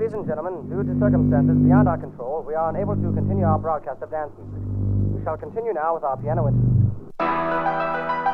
Ladies and gentlemen, due to circumstances beyond our control, we are unable to continue our broadcast of dance music. We shall continue now with our piano interlude.